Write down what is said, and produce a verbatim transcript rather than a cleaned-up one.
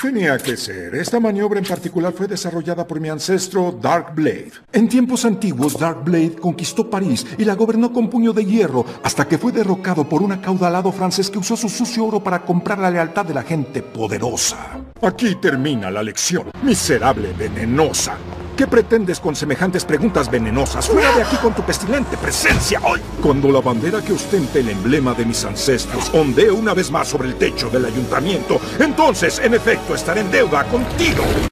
Tenía que ser. Esta maniobra en particular fue desarrollada por mi ancestro Darkblade. En tiempos antiguos, Darkblade conquistó París y la gobernó con puño de hierro hasta que fue derrocado por un acaudalado francés que usó su sucio oro para comprar la lealtad de la gente poderosa. Aquí termina la lección, miserable venenosa. ¿Qué pretendes con semejantes preguntas venenosas? ¡Fuera de aquí con tu pestilente presencia hoy! Cuando la bandera que ostenta el emblema de mis ancestros ondee una vez más sobre el techo del ayuntamiento, entonces, en efecto, estaré en deuda contigo.